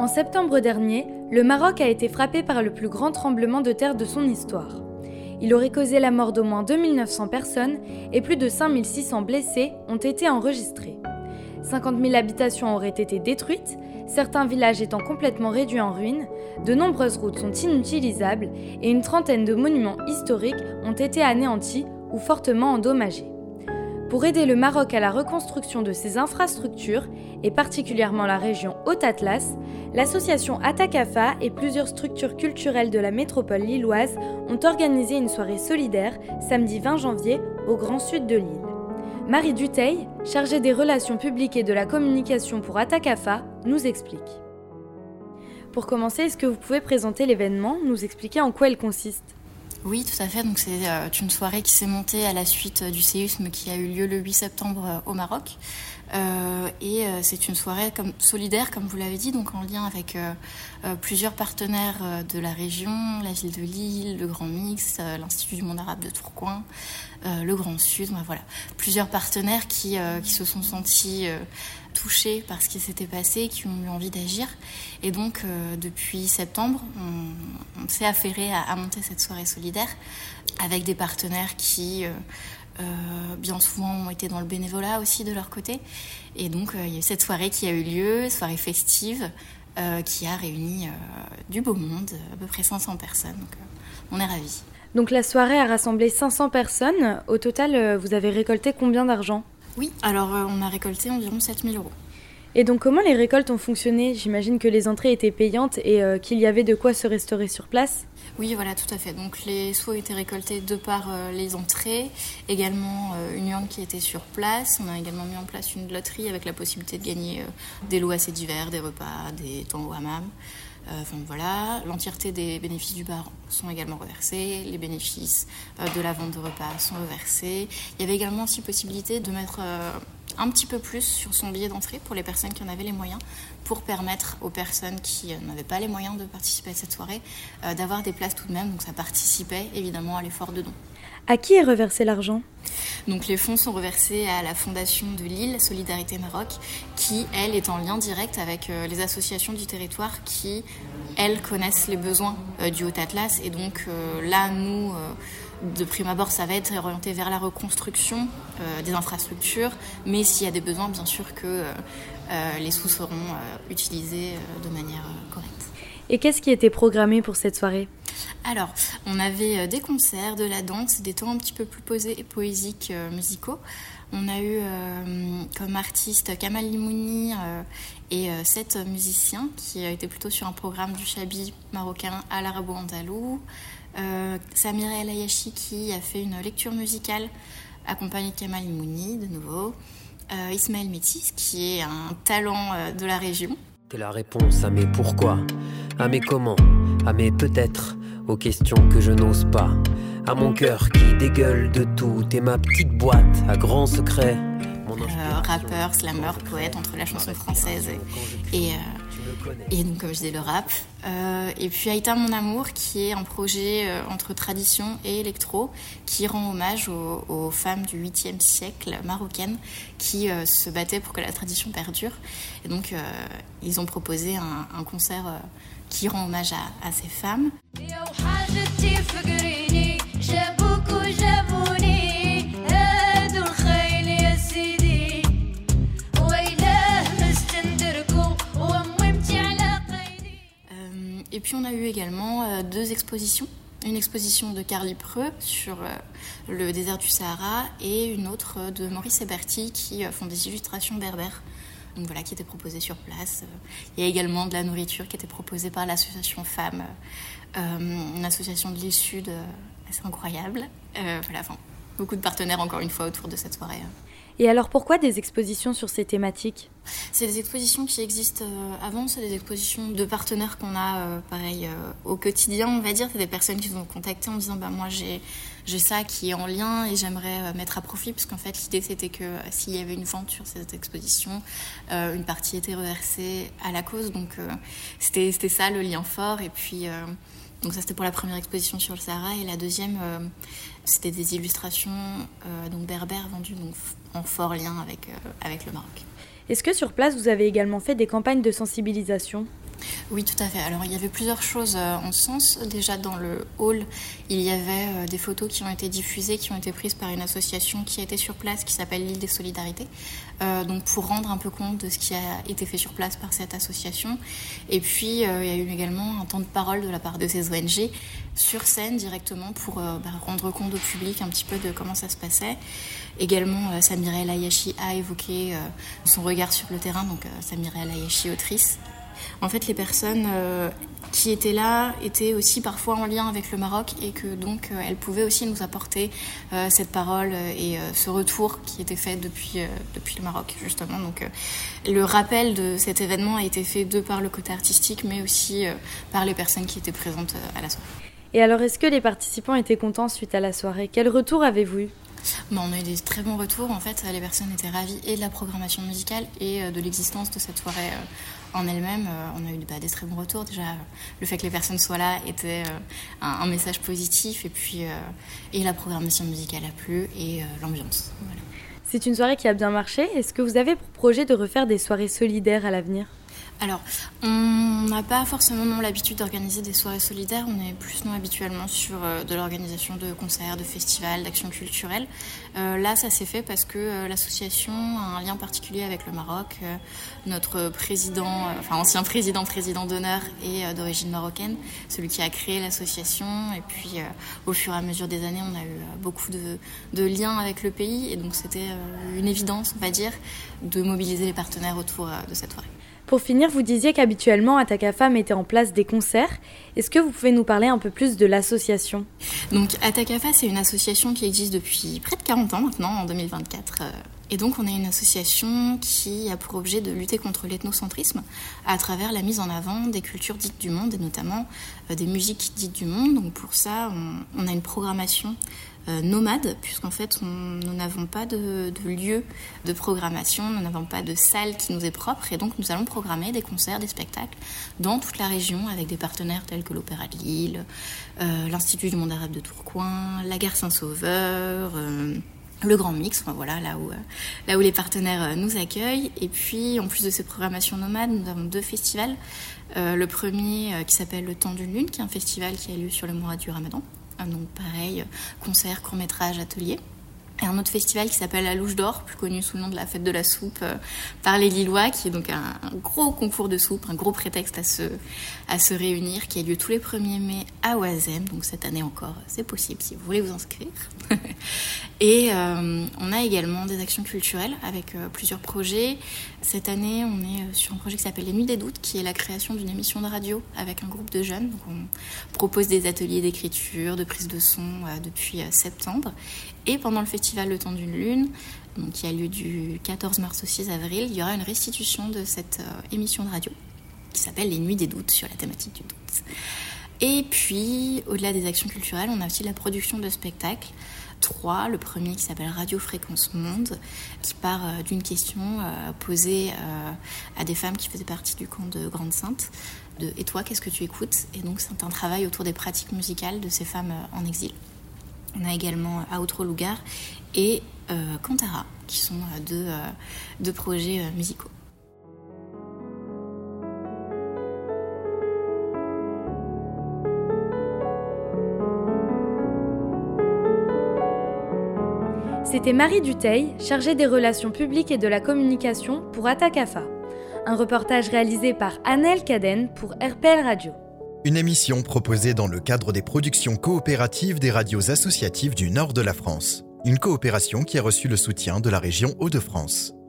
En septembre dernier, le Maroc a été frappé par le plus grand tremblement de terre de son histoire. Il aurait causé la mort d'au moins 2900 personnes et plus de 5600 blessés ont été enregistrés. 50 000 habitations auraient été détruites, certains villages étant complètement réduits en ruines, de nombreuses routes sont inutilisables et une trentaine de monuments historiques ont été anéantis ou fortement endommagés. Pour aider le Maroc à la reconstruction de ses infrastructures, et particulièrement la région Haut-Atlas, l'association Atakafa et plusieurs structures culturelles de la métropole lilloise ont organisé une soirée solidaire samedi 20 janvier au Grand Sud de l'île. Marie Dutheil, chargée des relations publiques et de la communication pour Atakafa, nous explique. Pour commencer, est-ce que vous pouvez présenter l'événement, nous expliquer en quoi il consiste ? Oui, tout à fait. Donc, c'est une soirée qui s'est montée à la suite du séisme qui a eu lieu le 8 septembre au Maroc. C'est une soirée solidaire, comme vous l'avez dit, donc en lien avec plusieurs partenaires de la région, la ville de Lille, le Grand Mix, l'Institut du monde arabe de Tourcoing, le Grand Sud, voilà. Plusieurs partenaires qui se sont sentis touchés par ce qui s'était passé, qui ont eu envie d'agir. Et donc, depuis septembre, on s'est affairé à monter cette soirée solidaire avec des partenaires qui... bien souvent ont été dans le bénévolat aussi de leur côté. Et donc, il y a eu cette soirée qui a eu lieu, soirée festive, qui a réuni du beau monde, à peu près 500 personnes. Donc, on est ravis. Donc, la soirée a rassemblé 500 personnes. Au total, vous avez récolté combien d'argent ? Oui, alors on a récolté environ 7 000 €. Et donc, comment les récoltes ont fonctionné ? J'imagine que les entrées étaient payantes et qu'il y avait de quoi se restaurer sur place. Oui, voilà, tout à fait. Donc, les sous ont été récoltés de par les entrées, également une urne qui était sur place. On a également mis en place une loterie avec la possibilité de gagner des lots assez divers, des repas, des temps au hammam. Voilà, l'entièreté des bénéfices du bar sont également reversés, les bénéfices de la vente de repas sont reversés. Il y avait également aussi possibilité de mettre un petit peu plus sur son billet d'entrée pour les personnes qui en avaient les moyens, pour permettre aux personnes qui n'avaient pas les moyens de participer à cette soirée d'avoir des places tout de même. Donc ça participait évidemment à l'effort de don. À qui est reversé l'argent ? Donc les fonds sont reversés à la Fondation de Lille, Solidarité Maroc, qui, elle, est en lien direct avec les associations du territoire qui, elles, connaissent les besoins du Haut-Atlas. Et donc là, nous, de prime abord, ça va être orienté vers la reconstruction des infrastructures. Mais s'il y a des besoins, bien sûr que les sous seront utilisés de manière correcte. Et qu'est-ce qui était programmé pour cette soirée ? Alors, on avait des concerts, de la danse, des temps un petit peu plus posés et poésiques musicaux. On a eu comme artistes Kamal Limouni et 7 musiciens qui étaient plutôt sur un programme du chabi marocain à l'arabo-andalou. Samira El Ayachi qui a fait une lecture musicale accompagnée de Kamal Limouni, de nouveau. Ismaël Métis qui est un talent de la région. T'es la réponse à mes pourquoi, à mes comment, à mes peut-être, aux questions que je n'ose pas, à mon cœur qui dégueule de tout. T'es ma petite boîte à grands secrets. Rappeur, slammer, poète entre la chanson française et donc comme je disais le rap. Et puis Aïta Mon Amour qui est un projet entre tradition et électro qui rend hommage aux femmes du 8e siècle marocaines qui se battaient pour que la tradition perdure. Et donc ils ont proposé un concert qui rend hommage à ces femmes. Et puis on a eu également 2 expositions. Une exposition de Carly Preux sur le désert du Sahara et une autre de Maurice Héberti qui font des illustrations berbères. Donc voilà, qui étaient proposées sur place. Il y a également de la nourriture qui était proposée par l'association Femmes, une association de l'île Sud assez incroyable. Beaucoup de partenaires encore une fois autour de cette soirée. Et alors pourquoi des expositions sur ces thématiques ? C'est des expositions qui existent avant, c'est des expositions de partenaires qu'on a au quotidien, on va dire. C'est des personnes qui nous ont contactés en disant moi j'ai ça qui est en lien et j'aimerais mettre à profit, parce qu'en fait l'idée c'était que s'il y avait une vente sur cette exposition, une partie était reversée à la cause. Donc c'était ça le lien fort. Et puis donc ça c'était pour la première exposition sur le Sahara, et la deuxième c'était des illustrations donc berbères vendues donc en fort lien avec le Maroc. Est-ce que sur place vous avez également fait des campagnes de sensibilisation ? Oui, tout à fait. Alors, il y avait plusieurs choses en ce sens. Déjà, dans le hall, il y avait des photos qui ont été diffusées, qui ont été prises par une association qui était sur place, qui s'appelle l'Île des Solidarités. Donc, pour rendre un peu compte de ce qui a été fait sur place par cette association. Et puis, il y a eu également un temps de parole de la part de ces ONG sur scène directement pour rendre compte au public un petit peu de comment ça se passait. Également, Samira El Ayachi a évoqué son regard sur le terrain, donc Samira El Ayachi, autrice. En fait, les personnes qui étaient là étaient aussi parfois en lien avec le Maroc et que donc elles pouvaient aussi nous apporter cette parole et ce retour qui était fait depuis le Maroc, justement. Donc le rappel de cet événement a été fait de par le côté artistique, mais aussi par les personnes qui étaient présentes à la soirée. Et alors, est-ce que les participants étaient contents suite à la soirée ? Quel retour avez-vous eu ? On a eu des très bons retours. En fait, les personnes étaient ravies et de la programmation musicale et de l'existence de cette soirée en elle-même. On a eu des très bons retours. Déjà, le fait que les personnes soient là était un message positif. Et puis, et la programmation musicale a plu et l'ambiance. Voilà. C'est une soirée qui a bien marché. Est-ce que vous avez pour projet de refaire des soirées solidaires à l'avenir ? Alors, on n'a pas forcément l'habitude d'organiser des soirées solidaires. On est plus habituellement sur de l'organisation de concerts, de festivals, d'actions culturelles. Là, ça s'est fait parce que l'association a un lien particulier avec le Maroc. Notre président, ancien président d'honneur est d'origine marocaine, celui qui a créé l'association. Et puis, au fur et à mesure des années, on a eu beaucoup de liens avec le pays. Et donc, c'était une évidence, on va dire, de mobiliser les partenaires autour de cette soirée. Pour finir, vous disiez qu'habituellement, Atakafa mettait en place des concerts. Est-ce que vous pouvez nous parler un peu plus de l'association ? Donc, Atakafa, c'est une association qui existe depuis près de 40 ans maintenant, en 2024. Et donc, on est une association qui a pour objet de lutter contre l'ethnocentrisme à travers la mise en avant des cultures dites du monde, et notamment des musiques dites du monde. Donc, pour ça, on a une programmation nomade, puisqu'en fait, nous n'avons pas de lieu de programmation, nous n'avons pas de salle qui nous est propre, et donc nous allons programmer des concerts, des spectacles dans toute la région avec des partenaires tels que l'Opéra de Lille, l'Institut du monde arabe de Tourcoing, la Gare Saint-Sauveur, le Grand Mix, voilà, là où les partenaires nous accueillent. Et puis, en plus de ces programmations nomades, nous avons 2 festivals. Le premier qui s'appelle Le Temps d'une Lune, qui est un festival qui a lieu sur le mois du Ramadan. Donc pareil, concert, court-métrage, atelier. Et un autre festival qui s'appelle La Louche d'Or, plus connu sous le nom de la Fête de la Soupe par les Lillois, qui est donc un gros concours de soupe, un gros prétexte à se réunir, qui a lieu tous les 1er mai à Oisem. Donc cette année encore, c'est possible si vous voulez vous inscrire. Et on a également des actions culturelles avec plusieurs projets. Cette année, on est sur un projet qui s'appelle Les Nuits des Doutes, qui est la création d'une émission de radio avec un groupe de jeunes. Donc on propose des ateliers d'écriture, de prise de son depuis septembre. Et pendant le festival Le Temps d'une Lune, donc qui a lieu du 14 mars au 6 avril, il y aura une restitution de cette émission de radio qui s'appelle Les Nuits des Doutes, sur la thématique du doute. Et puis, au-delà des actions culturelles, on a aussi la production de spectacles. 3, le premier qui s'appelle Radio Fréquence Monde, qui part d'une question posée à des femmes qui faisaient partie du camp de Grande-Sainte. Et toi, qu'est-ce que tu écoutes ? Et donc, c'est un travail autour des pratiques musicales de ces femmes en exil. On a également Outro Lugar et Cantara, qui sont deux projets musicaux. C'était Marie Dutheil, chargée des relations publiques et de la communication pour Atakafa. Un reportage réalisé par Annelle Caden pour RPL Radio. Une émission proposée dans le cadre des productions coopératives des radios associatives du nord de la France. Une coopération qui a reçu le soutien de la région Hauts-de-France.